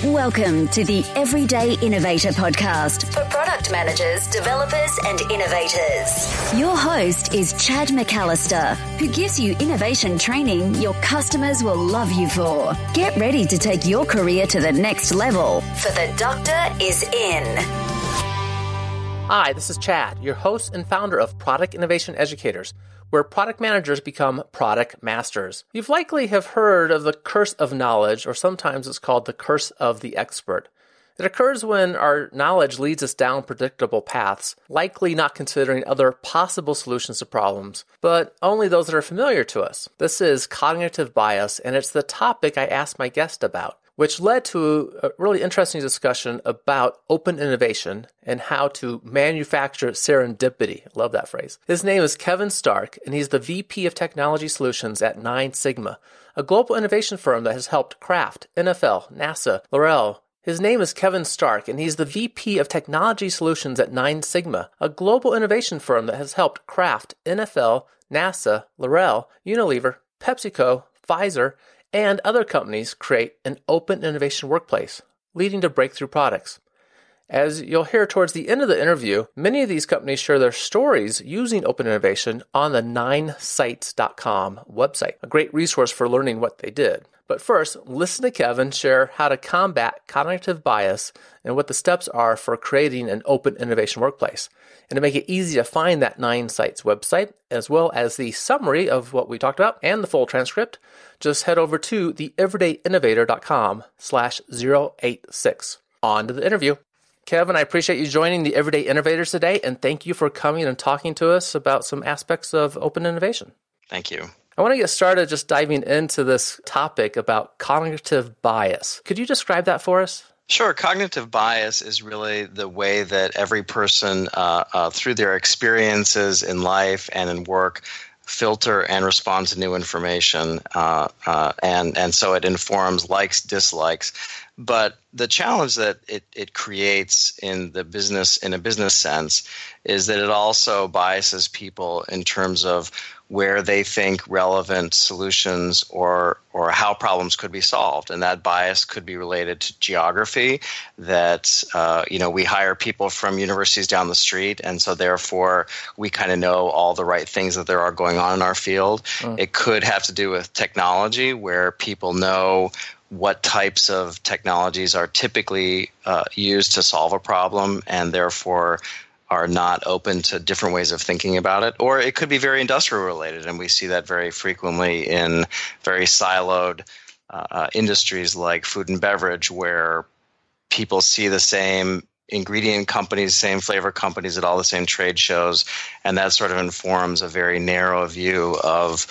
Welcome to the Everyday Innovator podcast for product managers, developers, and innovators. Your host is Chad McAllister, who gives you innovation training your customers will love you for. Get ready to take your career to the next level, for the doctor is in. Hi, this is Chad, your host and founder of Product Innovation Educators, where product managers become product masters. You've likely have heard of the curse of knowledge, or sometimes it's called the curse of the expert. It occurs when our knowledge leads us down predictable paths, likely not considering other possible solutions to problems, but only those that are familiar to us. This is cognitive bias, and it's the topic I asked my guest about, which led to a really interesting discussion about open innovation and how to manufacture serendipity. I love that phrase. His name is Kevin Stark, and he's the VP of Technology Solutions at Nine Sigma, a global innovation firm that has helped Kraft, NFL, NASA, L'Oreal. His name is Kevin Stark, and he's the VP of Technology Solutions at Nine Sigma, a global innovation firm that has helped Kraft, NFL, NASA, L'Oreal, Unilever, PepsiCo, Pfizer, and other companies create an open innovation workplace, leading to breakthrough products. As you'll hear towards the end of the interview, many of these companies share their stories using open innovation on the ninesites.com website, a great resource for learning what they did. But first, listen to Kevin share how to combat cognitive bias and what the steps are for creating an open innovation workplace. And to make it easy to find that Nine Sites website, as well as the summary of what we talked about and the full transcript, just head over to theeverydayinnovator.com/086. On to the interview. Kevin, I appreciate you joining the Everyday Innovators today, and thank you for coming and talking to us about some aspects of open innovation. Thank you. I want to get started just diving into this topic about cognitive bias. Could you describe that for us? Sure. Cognitive bias is really the way that every person, through their experiences in life and in work, filter and respond to new information, and so it informs likes, dislikes. But the challenge that it creates in a business sense is that it also biases people in terms of where they think relevant solutions or how problems could be solved. And that bias could be related to geography, that we hire people from universities down the street, and so therefore we kind of know all the right things that there are going on in our field. It could have to do with technology, where people know what types of technologies are typically used to solve a problem, and therefore are not open to different ways of thinking about it. Or it could be very industrial related, and we see that very frequently in very siloed industries like food and beverage, where people see the same ingredient companies, same flavor companies at all the same trade shows, and that sort of informs a very narrow view of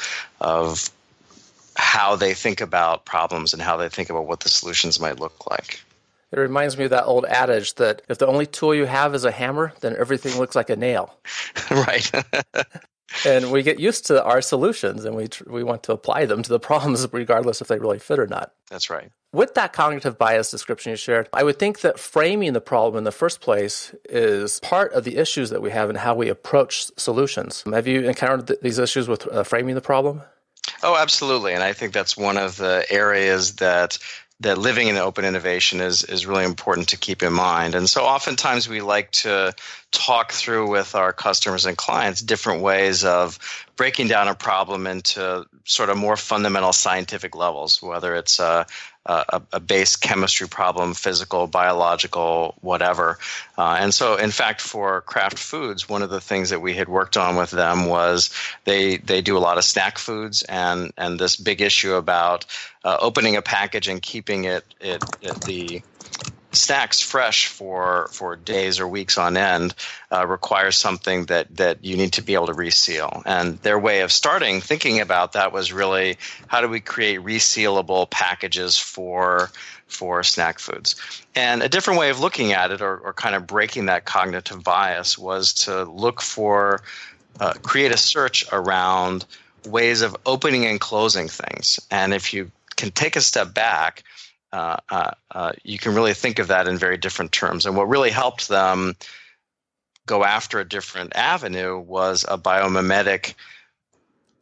how they think about problems and how they think about what the solutions might look like. It reminds me of that old adage that if the only tool you have is a hammer, then everything looks like a nail. Right. And we get used to our solutions, and we want to apply them to the problems regardless if they really fit or not. That's right. With that cognitive bias description you shared, I would think that framing the problem in the first place is part of the issues that we have in how we approach solutions. Have you encountered these issues with framing the problem? Oh, absolutely. And I think that's one of the areas that living in open innovation is really important to keep in mind. And so oftentimes we like to talk through with our customers and clients different ways of breaking down a problem into sort of more fundamental scientific levels, whether it's a base chemistry problem, physical, biological, whatever. And so, in fact, for Kraft Foods, one of the things that we had worked on with them was they do a lot of snack foods, and this big issue about opening a package and keeping the snacks fresh for days or weeks on end requires something that you need to be able to reseal. And their way of starting thinking about that was really, how do we create resealable packages for snack foods? And a different way of looking at it, or kind of breaking that cognitive bias, was to look for, create a search around ways of opening and closing things. And if you can take a step back, you can really think of that in very different terms. And what really helped them go after a different avenue was a biomimetic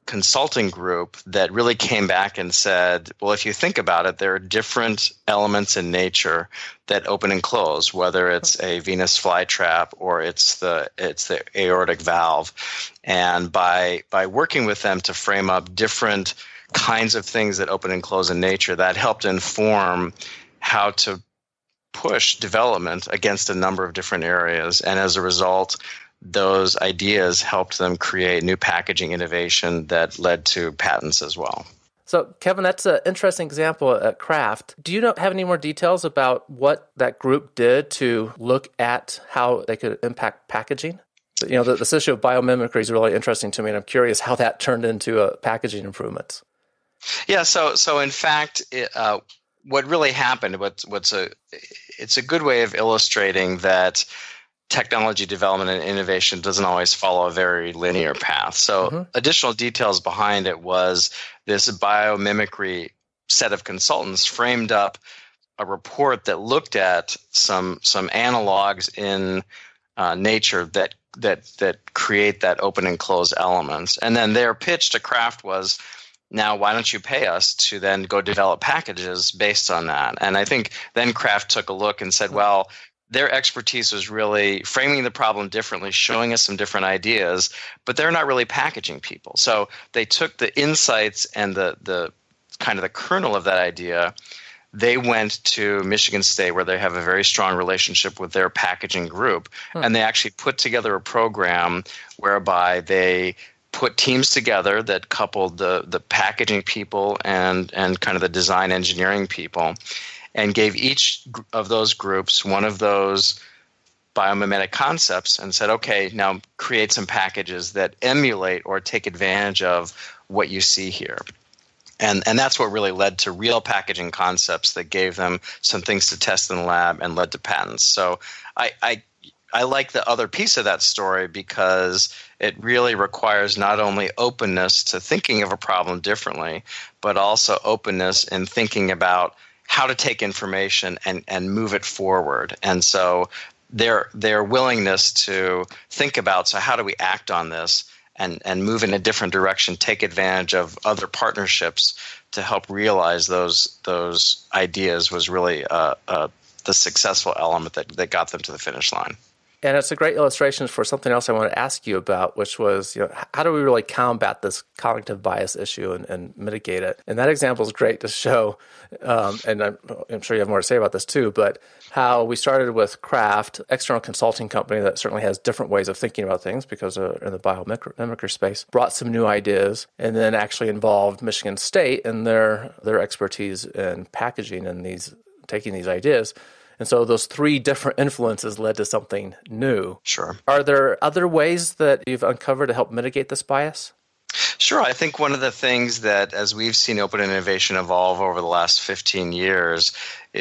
consulting group that really came back and said, well, if you think about it, there are different elements in nature that open and close, whether it's a Venus flytrap or it's the aortic valve. And by working with them to frame up different kinds of things that open and close in nature, that helped inform how to push development against a number of different areas. And as a result, those ideas helped them create new packaging innovation that led to patents as well. So, Kevin, that's an interesting example at Kraft. Do you have any more details about what that group did to look at how they could impact packaging? This issue of biomimicry is really interesting to me, and I'm curious how that turned into packaging improvements. Yeah, so in fact, what really happened, it's a good way of illustrating that technology development and innovation doesn't always follow a very linear path. So additional details behind it was this biomimicry set of consultants framed up a report that looked at some analogs in nature that create that open and close elements. And then their pitch to Kraft was, now why don't you pay us to then go develop packages based on that? And I think then Kraft took a look and said, well, their expertise was really framing the problem differently, showing us some different ideas, but they're not really packaging people. So they took the insights and the kind of the kernel of that idea. They went to Michigan State, where they have a very strong relationship with their packaging group, and they actually put together a program whereby they put teams together that coupled the packaging people and kind of the design engineering people, and gave each of those groups one of those biomimetic concepts and said, okay, now create some packages that emulate or take advantage of what you see here. And that's what really led to real packaging concepts that gave them some things to test in the lab and led to patents. So I like the other piece of that story because it really requires not only openness to thinking of a problem differently, but also openness in thinking about how to take information and move it forward. And so their willingness to think about, so how do we act on this and move in a different direction, take advantage of other partnerships to help realize those ideas was really the successful element that got them to the finish line. And it's a great illustration for something else I want to ask you about, which was, how do we really combat this cognitive bias issue and mitigate it? And that example is great to show, and I'm sure you have more to say about this too, but how we started with Kraft, external consulting company that certainly has different ways of thinking about things because in the biomimicry space, brought some new ideas, and then actually involved Michigan State and their expertise in packaging and taking these ideas. And so those three different influences led to something new. Sure. Are there other ways that you've uncovered to help mitigate this bias? Sure. I think one of the things that, as we've seen open innovation evolve over the last 15 years,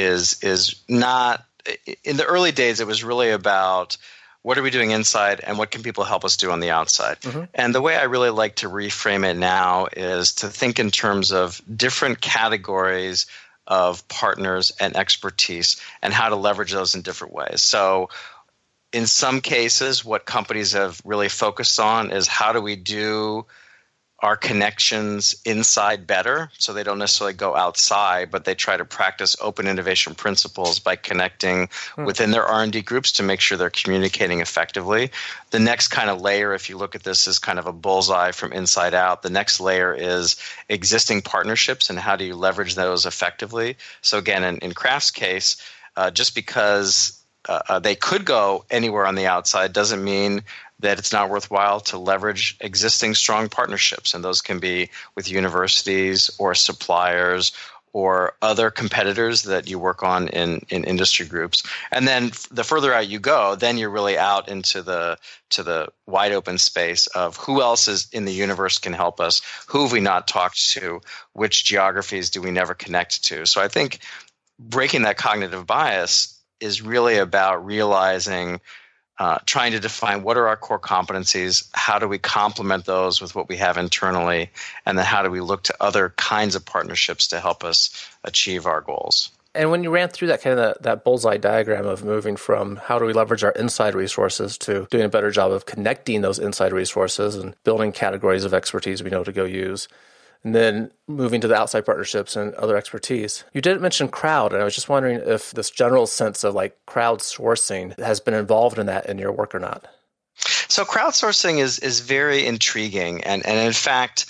is not – in the early days, it was really about what are we doing inside and what can people help us do on the outside. Mm-hmm. And the way I really like to reframe it now is to think in terms of different categories of partners and expertise and how to leverage those in different ways. So in some cases, what companies have really focused on is how do we do our connections inside better, so they don't necessarily go outside, but they try to practice open innovation principles by connecting within their R&D groups to make sure they're communicating effectively. The next kind of layer, if you look at this as kind of a bullseye from inside out, the next layer is existing partnerships and how do you leverage those effectively. So again, in Kraft's case, just because they could go anywhere on the outside doesn't mean that it's not worthwhile to leverage existing strong partnerships. And those can be with universities or suppliers or other competitors that you work on in industry groups. And then the further out you go, then you're really out into the wide open space of who else is in the universe can help us, who have we not talked to, which geographies do we never connect to. So I think breaking that cognitive bias is really about realizing trying to define what are our core competencies, how do we complement those with what we have internally, and then how do we look to other kinds of partnerships to help us achieve our goals. And when you ran through that kind of that bullseye diagram of moving from how do we leverage our inside resources to doing a better job of connecting those inside resources and building categories of expertise we know to go use, and then moving to the outside partnerships and other expertise. You did mention crowd, and I was just wondering if this general sense of like crowdsourcing has been involved in that in your work or not. So crowdsourcing is very intriguing, and in fact,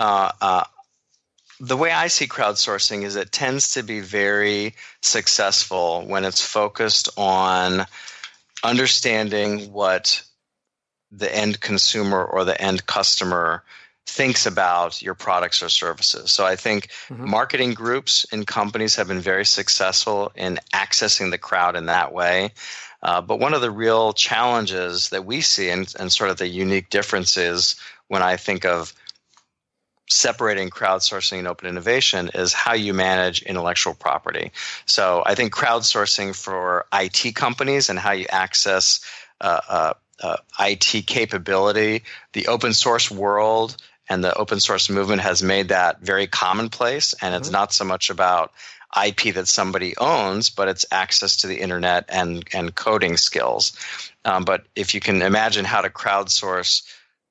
the way I see crowdsourcing is it tends to be very successful when it's focused on understanding what the end consumer or the end customer thinks about your products or services. So I think marketing groups in companies have been very successful in accessing the crowd in that way. But one of the real challenges that we see and sort of the unique differences when I think of separating crowdsourcing and open innovation is how you manage intellectual property. So I think crowdsourcing for IT companies and how you access IT capability, the open source world and the open source movement has made that very commonplace. And it's not so much about IP that somebody owns, but it's access to the internet and coding skills. But if you can imagine how to crowdsource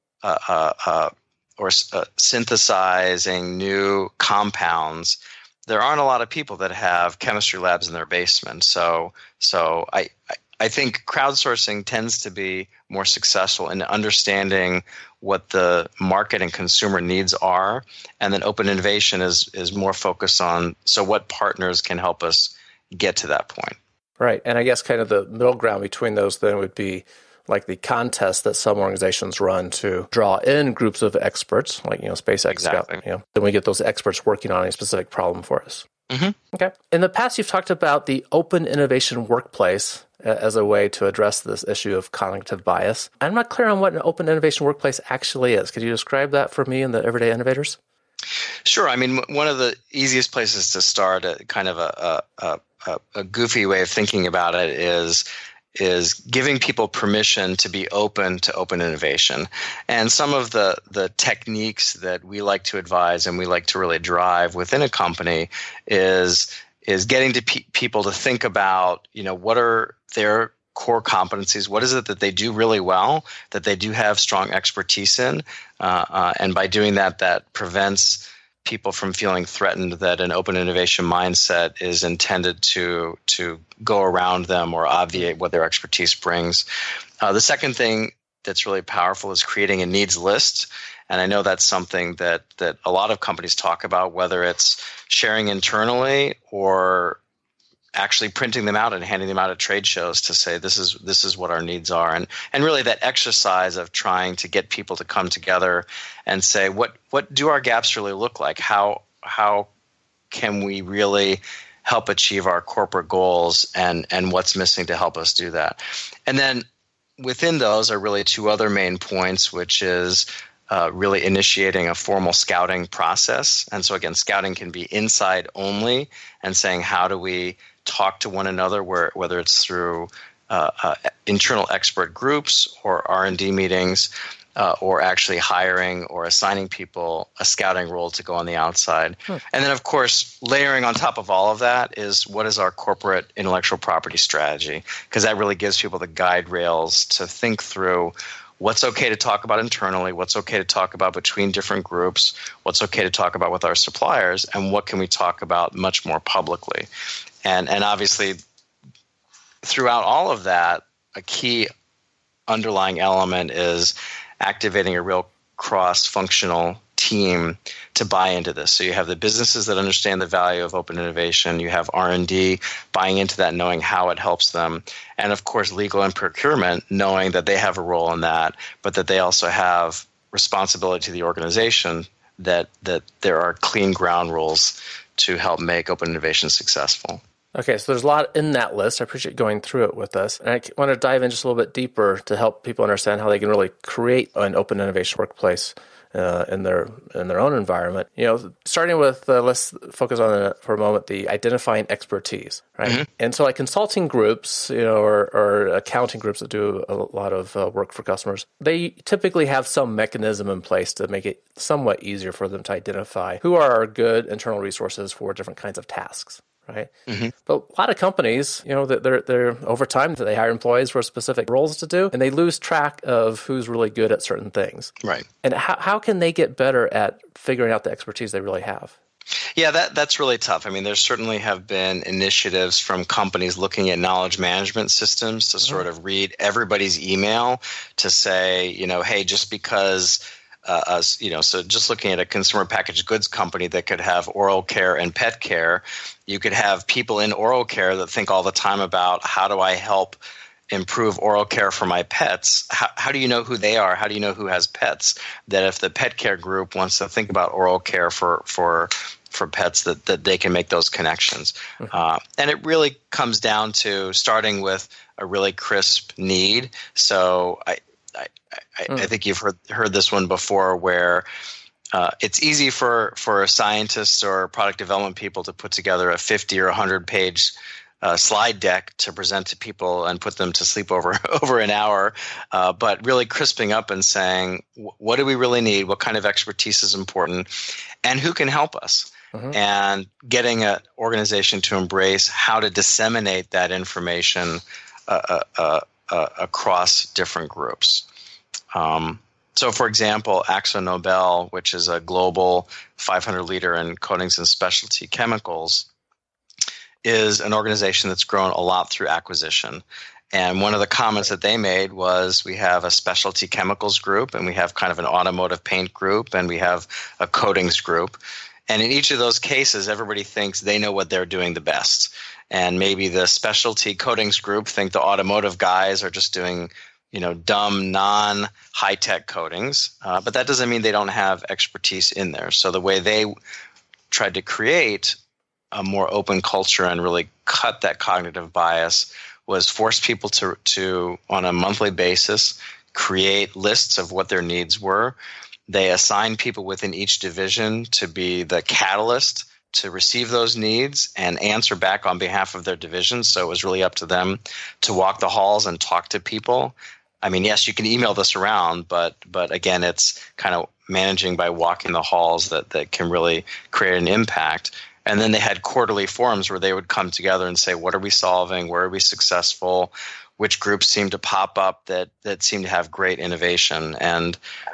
or synthesizing new compounds, there aren't a lot of people that have chemistry labs in their basement. So I think crowdsourcing tends to be more successful in understanding what the market and consumer needs are, and then open innovation is more focused on so what partners can help us get to that point. Right, and I guess kind of the middle ground between those then would be like the contest that some organizations run to draw in groups of experts, like SpaceX. Exactly. Then we get those experts working on a specific problem for us. Mm-hmm. Okay. In the past, you've talked about the open innovation workplace as a way to address this issue of cognitive bias. I'm not clear on what an open innovation workplace actually is. Could you describe that for me and the everyday innovators? Sure. I mean, one of the easiest places to start, kind of a goofy way of thinking about it, is giving people permission to be open to open innovation. And some of the techniques that we like to advise and we like to really drive within a company is getting to people to think about, what are their core competencies? What is it that they do really well, that they do have strong expertise in? And by doing that, that prevents people from feeling threatened that an open innovation mindset is intended to go around them or obviate what their expertise brings. The second thing that's really powerful is creating a needs list. And I know that's something that a lot of companies talk about, whether it's sharing internally or actually printing them out and handing them out at trade shows to say this is what our needs are, and really that exercise of trying to get people to come together and say what do our gaps really look like? How can we really help achieve our corporate goals, and what's missing to help us do that? And then within those are really two other main points, which is really initiating a formal scouting process. And so again, scouting can be inside only and saying how do we talk to one another, whether it's through internal expert groups or R&D meetings, or actually hiring or assigning people a scouting role to go on the outside. And then, of course, layering on top of all of that is what is our corporate intellectual property strategy, because that really gives people the guide rails to think through what's okay to talk about internally, what's okay to talk about between different groups, what's okay to talk about with our suppliers, and what can we talk about much more publicly. And obviously, throughout all of that, a key underlying element is activating a real cross-functional team to buy into this. So you have the businesses that understand the value of open innovation. You have R&D buying into that, knowing how it helps them. And of course, legal and procurement, knowing that they have a role in that, but that they also have responsibility to the organization, that there are clean ground rules to help make open innovation successful. Okay, so there's a lot in that list. I appreciate going through it with us. And I want to dive in just a little bit deeper to help people understand how they can really create an open innovation workplace in their own environment. Starting with, let's focus on for a moment the identifying expertise, right? Mm-hmm. And so like consulting groups, or accounting groups that do a lot of work for customers, they typically have some mechanism in place to make it somewhat easier for them to identify who are our good internal resources for different kinds of tasks. right? But a lot of companies, they're over time, they hire employees for specific roles to do, and they lose track of who's really good at certain things. Right. And how can they get better at figuring out the expertise they really have? Yeah, that's really tough. I mean, there certainly have been initiatives from companies looking at knowledge management systems to sort of read everybody's email to say, hey, just because so just looking at a consumer packaged goods company that could have oral care and pet care, you could have people in oral care that think all the time about how do I help improve oral care for my pets. How do you know who they are? How do you know who has pets? That if the pet care group wants to think about oral care for pets, that they can make those connections. And it really comes down to starting with a really crisp need. So I think you've heard this one before, where it's easy for scientists or product development people to put together a 50 or 100-page slide deck to present to people and put them to sleep over an hour, but really crisping up and saying, what do we really need? What kind of expertise is important? And who can help us? And getting an organization to embrace how to disseminate that information across different groups. So, for example, AkzoNobel, which is a global 500 leader in coatings and specialty chemicals, is an organization that's grown a lot through acquisition. And one of the comments that they made was, we have a specialty chemicals group, and we have kind of an automotive paint group, and we have a coatings group. And in each of those cases, everybody thinks they know what they're doing the best. And maybe the specialty coatings group think the automotive guys are just doing dumb, non-high-tech coatings. But that doesn't mean they don't have expertise in there. So the way they tried to create a more open culture and really cut that cognitive bias was force people to on a monthly basis, create lists of what their needs were. They assigned people within each division to be the catalyst to receive those needs and answer back on behalf of their division. So it was really up to them to walk the halls and talk to people. I mean, yes, you can email this around, but again, it's kind of managing by walking the halls that can really create an impact. And then they had quarterly forums where they would come together and say, what are we solving? Where are we successful? Which groups seem to pop up that seem to have great innovation? And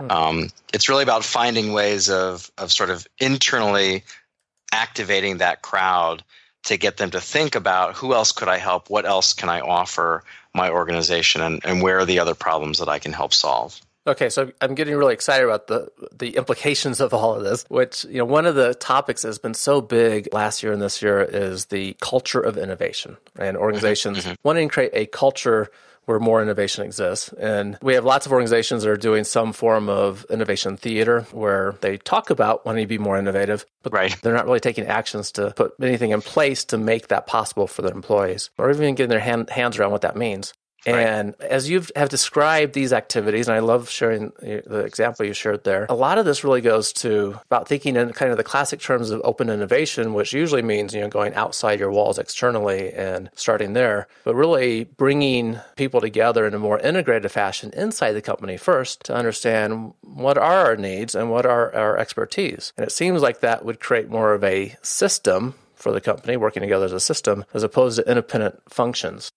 it's really about finding ways of sort of internally activating that crowd to get them to think about, who else could I help? What else can I offer my organization? And where are the other problems that I can help solve? Okay, so I'm getting really excited about the implications of all of this, which, one of the topics that has been so big last year and this year is the culture of innovation, and organizations wanting to create a culture where more innovation exists. And we have lots of organizations that are doing some form of innovation theater where they talk about wanting to be more innovative, but they're not really taking actions to put anything in place to make that possible for their employees, or even getting their hands around what that means. And as you have described these activities, and I love sharing the example you shared there, a lot of this really goes to about thinking in kind of the classic terms of open innovation, which usually means, going outside your walls externally and starting there, but really bringing people together in a more integrated fashion inside the company first to understand what are our needs and what are our expertise. And it seems like that would create more of a system for the company, working together as a system, as opposed to independent functions.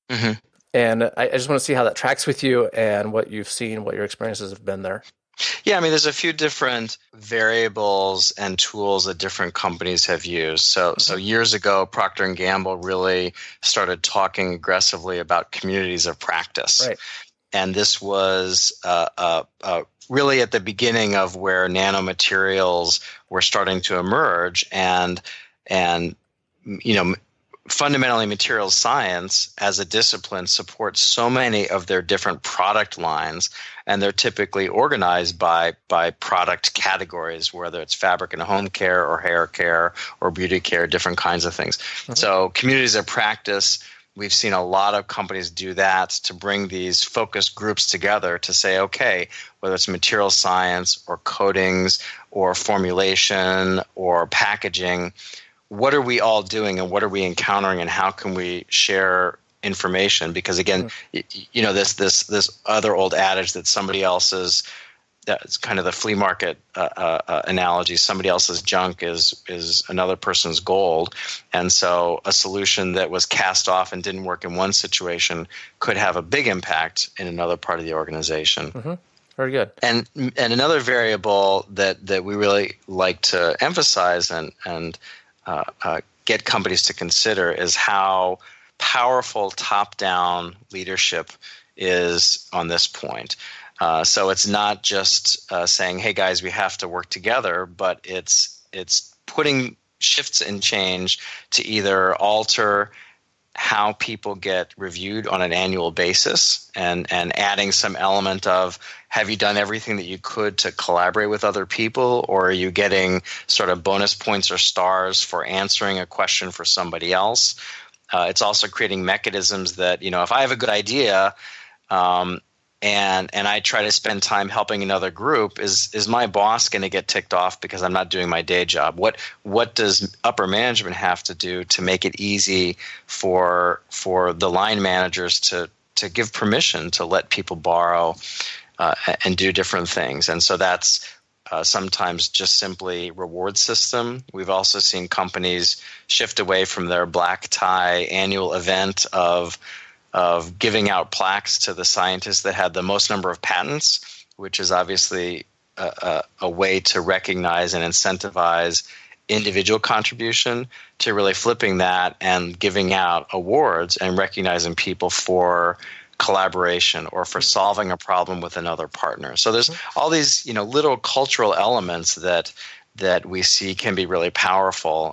And I just want to see how that tracks with you and what you've seen, what your experiences have been there. Yeah, I mean, there's a few different variables and tools that different companies have used. So years ago, Procter & Gamble really started talking aggressively about communities of practice. And this was really at the beginning of where nanomaterials were starting to emerge. And fundamentally, materials science as a discipline supports so many of their different product lines, and they're typically organized by product categories, whether it's fabric and home care or hair care or beauty care, different kinds of things. So communities of practice, we've seen a lot of companies do that to bring these focused groups together to say, okay, whether it's material science or coatings or formulation or packaging, what are we all doing and what are we encountering and how can we share information? Because again, this other old adage that somebody else's that's kind of the flea market analogy. Somebody else's junk is another person's gold. And so a solution that was cast off and didn't work in one situation could have a big impact in another part of the organization. Mm-hmm. Very good. And another variable that we really like to emphasize and get companies to consider is how powerful top-down leadership is on this point. So it's not just saying, "Hey guys, we have to work together," but it's putting shifts and change to either alter how people get reviewed on an annual basis and adding some element of, have you done everything that you could to collaborate with other people, or are you getting sort of bonus points or stars for answering a question for somebody else? It's also creating mechanisms that, if I have a good idea and I try to spend time helping another group, is my boss going to get ticked off because I'm not doing my day job? What does upper management have to do to make it easy for the line managers to give permission to let people borrow and do different things? And so that's sometimes just simply reward system. We've also seen companies shift away from their black tie annual event of giving out plaques to the scientists that had the most number of patents, which is obviously a way to recognize and incentivize individual contribution, to really flipping that and giving out awards and recognizing people for collaboration or for solving a problem with another partner. So there's all these little cultural elements that we see can be really powerful.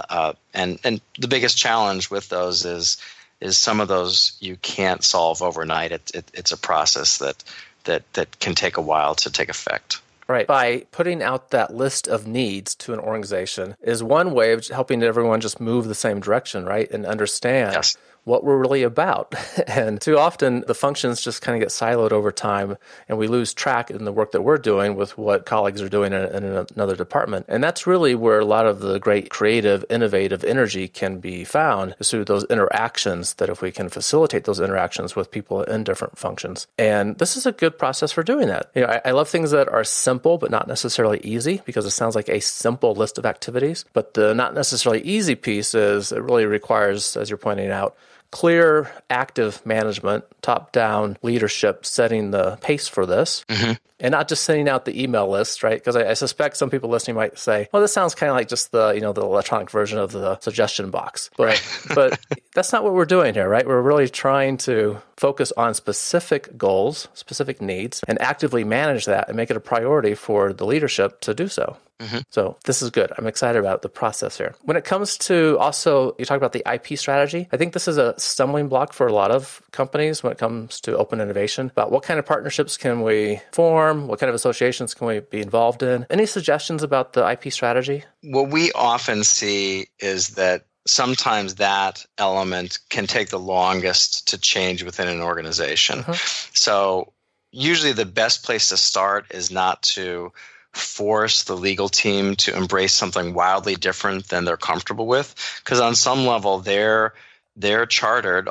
And the biggest challenge with those is some of those you can't solve overnight. It's a process that can take a while to take effect. Right. By putting out that list of needs to an organization is one way of helping everyone just move the same direction, right? And understand what we're really about. And too often the functions just kind of get siloed over time, and we lose track in the work that we're doing with what colleagues are doing in another department. And that's really where a lot of the great creative, innovative energy can be found, is through those interactions, that if we can facilitate those interactions with people in different functions. And this is a good process for doing that. I love things that are simple but not necessarily easy, because it sounds like a simple list of activities. But the not necessarily easy piece is it really requires, as you're pointing out, clear, active management, top-down leadership setting the pace for this, and not just sending out the email list, right? Because I suspect some people listening might say, well, this sounds kind of like just the electronic version of the suggestion box. But that's not what we're doing here, right? We're really trying to focus on specific goals, specific needs, and actively manage that and make it a priority for the leadership to do so. So this is good. I'm excited about the process here. When it comes to also, you talk about the IP strategy. I think this is a stumbling block for a lot of companies when it comes to open innovation, about what kind of partnerships can we form? What kind of associations can we be involved in? Any suggestions about the IP strategy? What we often see is that sometimes that element can take the longest to change within an organization. So usually the best place to start is not to force the legal team to embrace something wildly different than they're comfortable with, because on some level they're chartered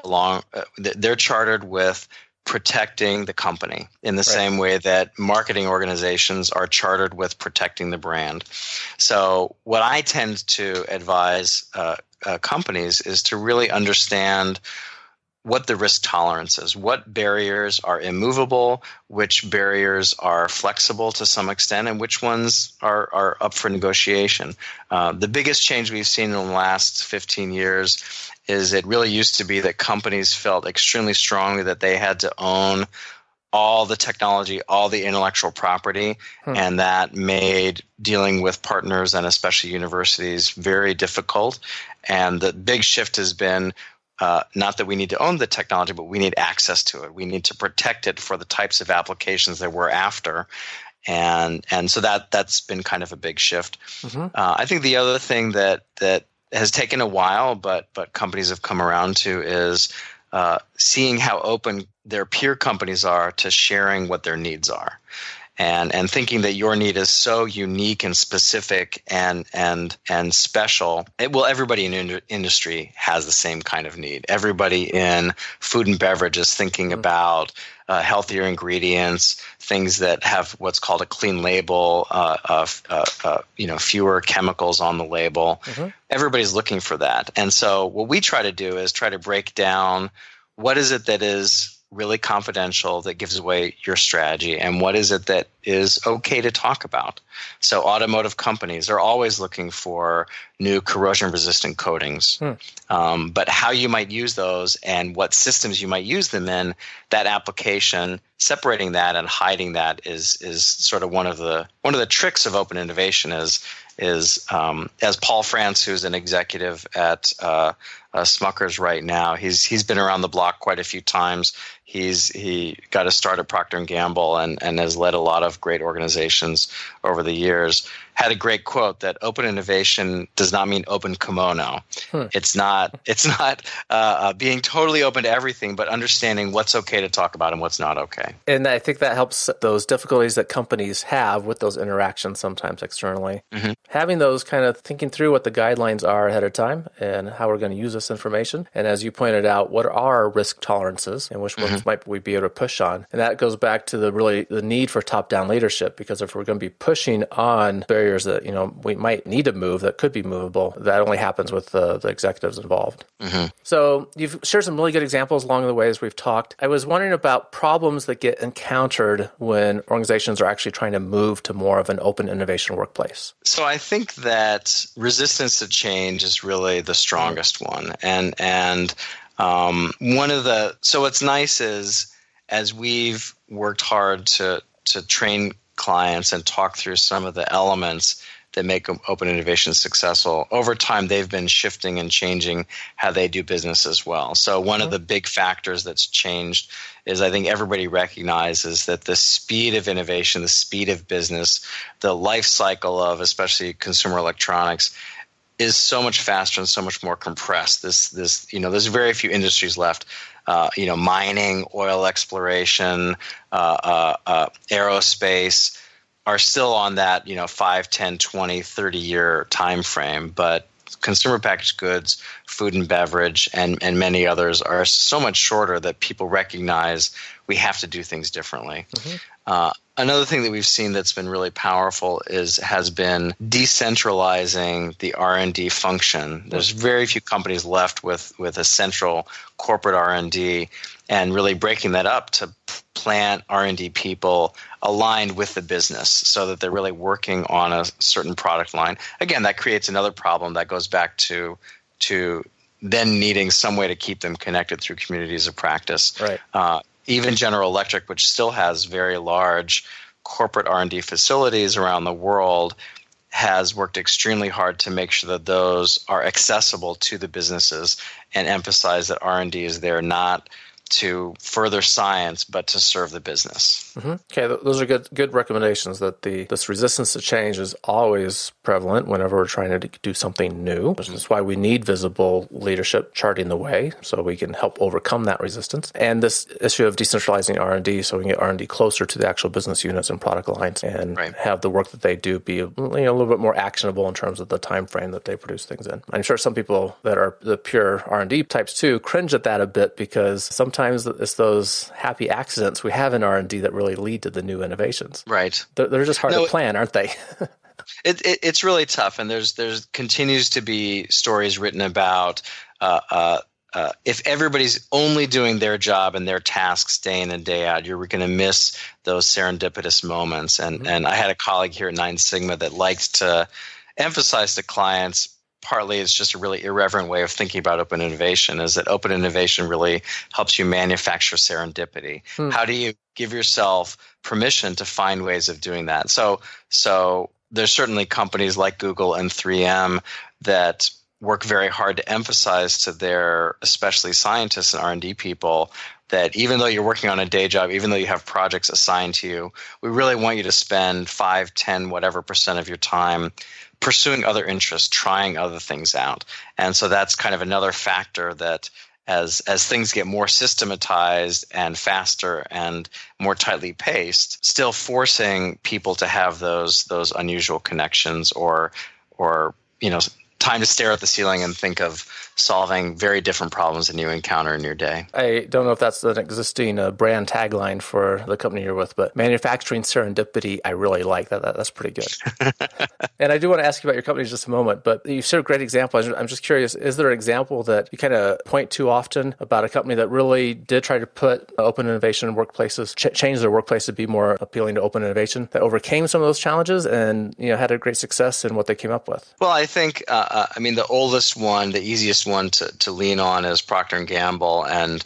with protecting the company in the same way that marketing organizations are chartered with protecting the brand. So what I tend to advise companies is to really understand what the risk tolerance is, what barriers are immovable, which barriers are flexible to some extent, and which ones are up for negotiation. The biggest change we've seen in the last 15 years is it really used to be that companies felt extremely strongly that they had to own all the technology, all the intellectual property, and that made dealing with partners and especially universities very difficult. And the big shift has been not that we need to own the technology, but we need access to it. We need to protect it for the types of applications that we're after. And so that's been kind of a big shift. I think the other thing that has taken a while, but companies have come around to, is seeing how open their peer companies are to sharing what their needs are. and thinking that your need is so unique and specific and special. Everybody in industry has the same kind of need. Everybody in food and beverage is thinking about healthier ingredients, things that have what's called a clean label, fewer chemicals on the label. Everybody's looking for that. And so what we try to do is try to break down what is it that is really confidential that gives away your strategy, and what is it that is okay to talk about. So automotive companies are always looking for new corrosion-resistant coatings, but how you might use those and what systems you might use them in, that application, separating that and hiding that is sort of one of the tricks of open innovation is as Paul France, who's an executive at Smucker's right now, he's been around the block quite a few times. He got a start at Procter & Gamble and has led a lot of great organizations over the years. Had a great quote that open innovation does not mean open kimono. It's not being totally open to everything, but understanding what's okay to talk about and what's not okay. And I think that helps those difficulties that companies have with those interactions sometimes externally. Having those kind of thinking through what the guidelines are ahead of time and how we're going to use this information. And as you pointed out, what are our risk tolerances and which ones might we be able to push on? And that goes back to the need for top-down leadership, because if we're going to be pushing on barriers that we might need to move that could be movable, that only happens with the executives involved. So you've shared some really good examples along the way as we've talked. I was wondering about problems that get encountered when organizations are actually trying to move to more of an open innovation workplace. So I think that resistance to change is really the strongest one. And so what's nice is, as we've worked hard to train clients and talk through some of the elements that make open innovation successful, over time they've been shifting and changing how they do business as well. So one of the big factors that's changed is, I think everybody recognizes that the speed of innovation, the speed of business, the life cycle of especially consumer electronics is so much faster and so much more compressed. There's very few industries left. Mining, oil exploration, aerospace are still on that 5, 10, 20, 30-year time frame. But consumer packaged goods, food and beverage, and many others are so much shorter that people recognize we have to do things differently. Another thing that we've seen that's been really powerful has been decentralizing the R&D function. There's very few companies left with a central corporate R&D, and really breaking that up to plant R&D people aligned with the business so that they're really working on a certain product line. Again, that creates another problem that goes back to then needing some way to keep them connected through communities of practice. Right. Even General Electric, which still has very large corporate R&D facilities around the world, has worked extremely hard to make sure that those are accessible to the businesses and emphasize that R&D is there not to further science, but to serve the business. Okay, those are good recommendations. That this resistance to change is always prevalent whenever we're trying to do something new. That's why we need visible leadership charting the way so we can help overcome that resistance. And this issue of decentralizing R&D, so we can get R&D closer to the actual business units and product lines, and have the work that they do be a little bit more actionable in terms of the time frame that they produce things in. I'm sure some people that are the pure R&D types too cringe at that a bit, because sometimes it's those happy accidents we have in R&D that really lead to the new innovations. Right. They're just hard to plan, aren't they? It's really tough, and there's continues to be stories written about if everybody's only doing their job and their tasks day in and day out, you're going to miss those serendipitous moments. And I had a colleague here at Nine Sigma that liked to emphasize to clients, partly it's just a really irreverent way of thinking about open innovation, is that open innovation really helps you manufacture serendipity. How do you give yourself permission to find ways of doing that? So there's certainly companies like Google and 3M that work very hard to emphasize to their, especially scientists and R&D people, that even though you're working on a day job, even though you have projects assigned to you, we really want you to spend 5, 10, whatever % of your time pursuing other interests, trying other things out. And so that's kind of another factor that as things get more systematized and faster and more tightly paced, still forcing people to have those unusual connections or time to stare at the ceiling and think of solving very different problems than you encounter in your day. I don't know if that's an existing brand tagline for the company you're with, but manufacturing serendipity, I really like that. That's pretty good. And I do want to ask you about your company in just a moment, but you shared a great example. I'm just curious, is there an example that you kind of point to often about a company that really did try to put open innovation in workplaces, change their workplace to be more appealing to open innovation, that overcame some of those challenges and had a great success in what they came up with? Well, I think, the oldest one, the easiest one to lean on is Procter & Gamble, and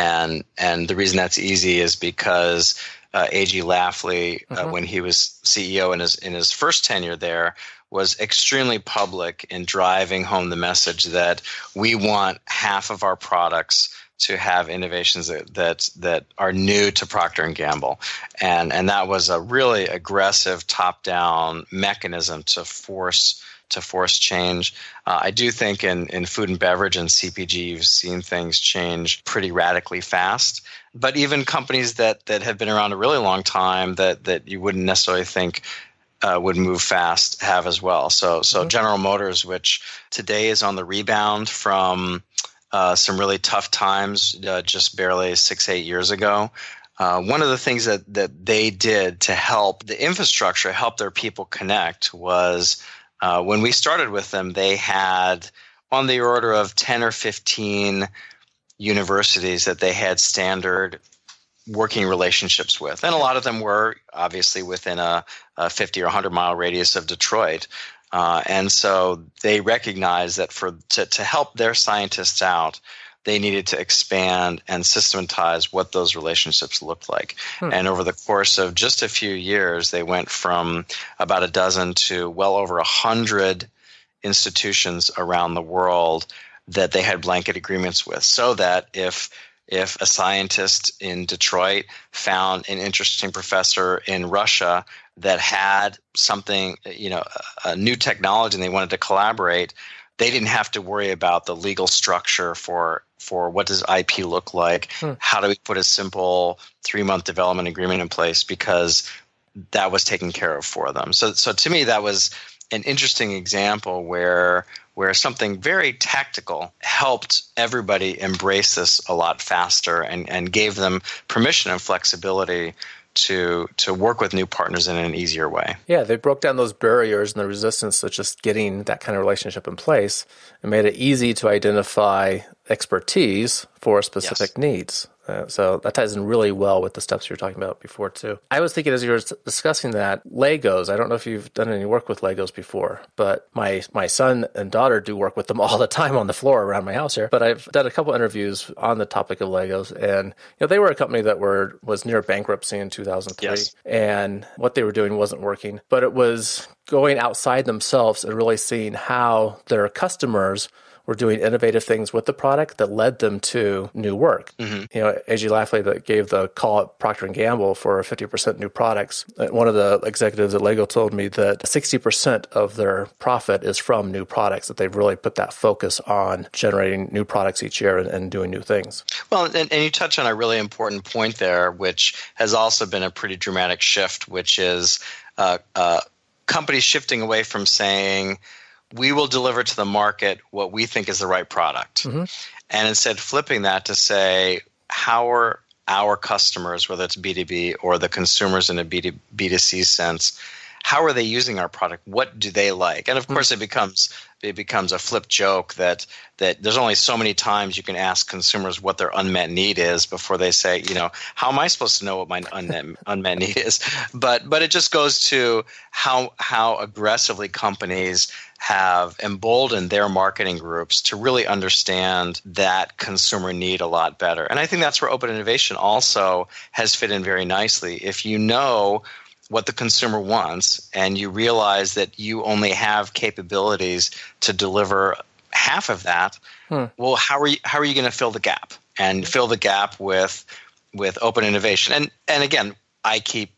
the reason that's easy is because A.G. Lafley, when he was CEO in his first tenure there, was extremely public in driving home the message that we want half of our products to have innovations that are new to Procter & Gamble, and that was a really aggressive top-down mechanism to force change. I do think in food and beverage and CPG, you've seen things change pretty radically fast. But even companies that have been around a really long time that you wouldn't necessarily think would move fast have as well. So General Motors, which today is on the rebound from some really tough times just barely 6-8 years ago. One of the things that they did to help the infrastructure, help their people connect was when we started with them, they had on the order of 10 or 15 universities that they had standard working relationships with. And a lot of them were obviously within a 50 or 100 mile radius of Detroit. And so they recognized that to help their scientists out, they needed to expand and systematize what those relationships looked like. And over the course of just a few years, they went from about a dozen to well over 100 institutions around the world that they had blanket agreements with, so that if a scientist in Detroit found an interesting professor in Russia that had something, a new technology, and they wanted to collaborate, they didn't have to worry about the legal structure for what does IP look like, how do we put a simple 3-month development agreement in place, because that was taken care of for them. So to me, that was an interesting example where something very tactical helped everybody embrace this a lot faster and gave them permission and flexibility to work with new partners in an easier way. Yeah, they broke down those barriers and the resistance to just getting that kind of relationship in place and made it easy to identify expertise for specific needs. So that ties in really well with the steps you were talking about before, too. I was thinking as you were discussing that, Legos, I don't know if you've done any work with Legos before, but my son and daughter do work with them all the time on the floor around my house here. But I've done a couple interviews on the topic of Legos, and they were a company that was near bankruptcy in 2003, and what they were doing wasn't working. But it was going outside themselves and really seeing how their customers were doing innovative things with the product that led them to new work. A.G. Lafley that gave the call at Procter & Gamble for 50% new products. One of the executives at Lego told me that 60% of their profit is from new products, that they've really put that focus on generating new products each year and doing new things. Well, and you touch on a really important point there, which has also been a pretty dramatic shift, which is companies shifting away from saying, we will deliver to the market what we think is the right product. And instead flipping that to say, how are our customers, whether it's B2B or the consumers in a B2C sense, how are they using our product? What do they like? And of course, it becomes a flip joke that there's only so many times you can ask consumers what their unmet need is before they say, how am I supposed to know what my unmet need is? But it just goes to how aggressively companies have emboldened their marketing groups to really understand that consumer need a lot better. And I think that's where open innovation also has fit in very nicely. If you know what the consumer wants and you realize that you only have capabilities to deliver half of that, well, how are you going to fill the gap? And fill the gap with open innovation. And again, I keep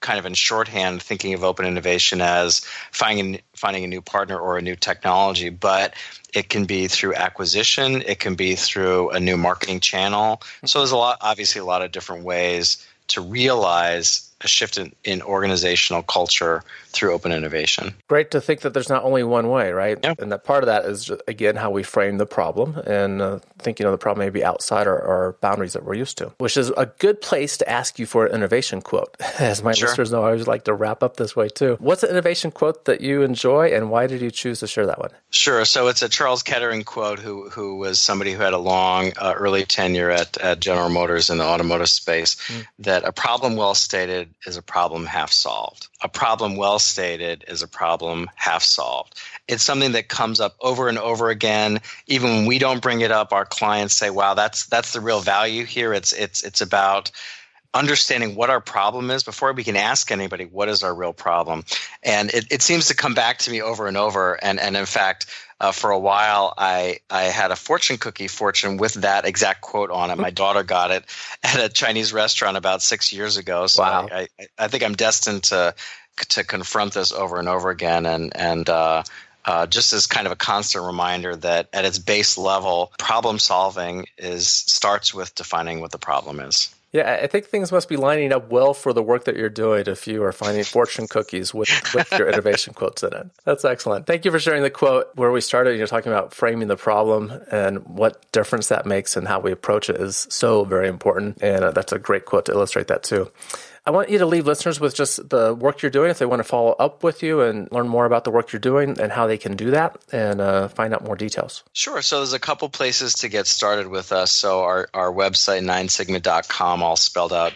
kind of in shorthand thinking of open innovation as finding a new partner or a new technology, but it can be through acquisition. It can be through a new marketing channel. So there's obviously a lot of different ways to realize a shift in organizational culture through open innovation. Great to think that there's not only one way, right? Yep. And that part of that is, again, how we frame the problem and thinking of the problem maybe outside our boundaries that we're used to, which is a good place to ask you for an innovation quote. As my listeners know, I always like to wrap up this way too. What's an innovation quote that you enjoy, and why did you choose to share that one? Sure. So it's a Charles Kettering quote, who was somebody who had a long early tenure at General Motors in the automotive space, that a problem well stated is a problem half solved. A problem well stated is a problem half solved. It's something that comes up over and over again. Even when we don't bring it up, our clients say, wow, that's the real value here. It's about understanding what our problem is before we can ask anybody, what is our real problem? And it seems to come back to me over and over. And in fact, for a while, I had a fortune cookie with that exact quote on it. My daughter got it at a Chinese restaurant about 6 years ago. So wow. I think I'm destined to confront this over and over again. And just as kind of a constant reminder that at its base level, problem solving starts with defining what the problem is. Yeah, I think things must be lining up well for the work that you're doing if you are finding fortune cookies with your innovation quotes in it. That's excellent. Thank you for sharing the quote. Where we started, you're talking about framing the problem and what difference that makes and how we approach it is so very important. And that's a great quote to illustrate that too. I want you to leave listeners with just the work you're doing if they want to follow up with you and learn more about the work you're doing and how they can do that and find out more details. Sure. So there's a couple places to get started with us. So our website, ninesigma.com, all spelled out,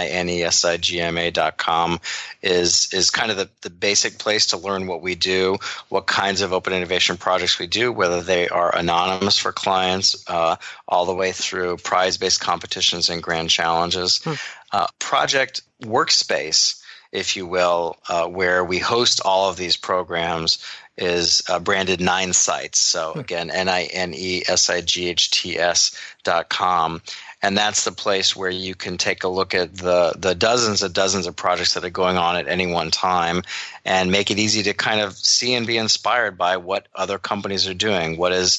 NINESIGMA.com, is kind of the basic place to learn what we do, what kinds of open innovation projects we do, whether they are anonymous for clients, all the way through prize-based competitions and grand challenges. Project Workspace, if you will, where we host all of these programs, is branded 9 Sites. So again, NINESIGHTS.com. And that's the place where you can take a look at the dozens of projects that are going on at any one time and make it easy to kind of see and be inspired by what other companies are doing. How is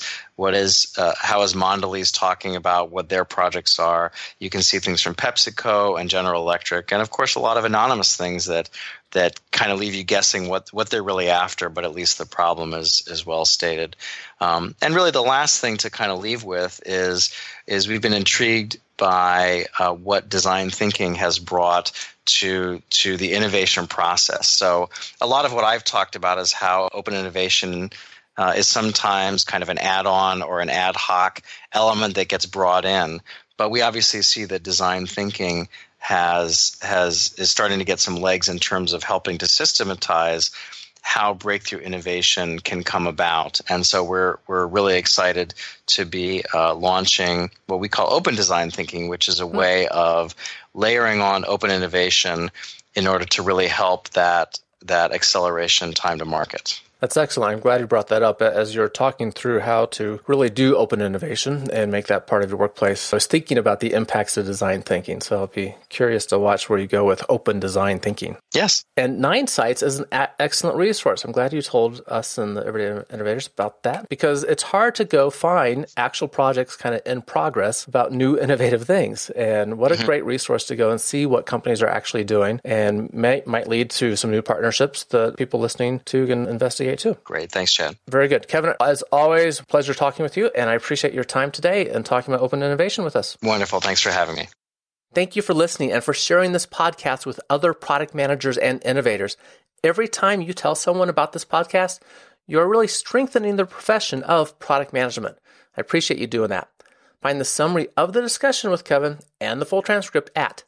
Mondelez talking about what their projects are? You can see things from PepsiCo and General Electric, and of course a lot of anonymous things that kind of leave you guessing what they're really after, but at least the problem is well stated. And really the last thing to kind of leave with is we've been intrigued by what design thinking has brought to the innovation process. So a lot of what I've talked about is how open innovation is sometimes kind of an add-on or an ad hoc element that gets brought in. But we obviously see that design thinking is starting to get some legs in terms of helping to systematize how breakthrough innovation can come about. And so we're really excited to be launching what we call open design thinking, which is a way of layering on open innovation in order to really help that acceleration time to market. That's excellent. I'm glad you brought that up. As you're talking through how to really do open innovation and make that part of your workplace, I was thinking about the impacts of design thinking. So I'll be curious to watch where you go with open design thinking. Yes. And 9 Sites is an excellent resource. I'm glad you told us and the Everyday Innovators about that, because it's hard to go find actual projects kind of in progress about new innovative things. And what a great resource to go and see what companies are actually doing, and might lead to some new partnerships that people listening to can investigate too. Great. Thanks, Chad. Very good. Kevin, as always, pleasure talking with you, and I appreciate your time today and talking about open innovation with us. Wonderful. Thanks for having me. Thank you for listening and for sharing this podcast with other product managers and innovators. Every time you tell someone about this podcast, you're really strengthening the profession of product management. I appreciate you doing that. Find the summary of the discussion with Kevin and the full transcript at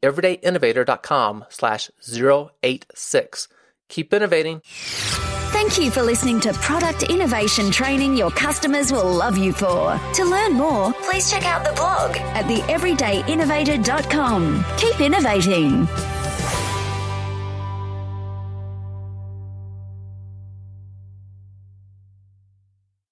theeverydayinnovator.com/086. Keep innovating. Thank you for listening to Product Innovation Training your customers will love you for. To learn more, please check out the blog at theeverydayinnovator.com. Keep innovating.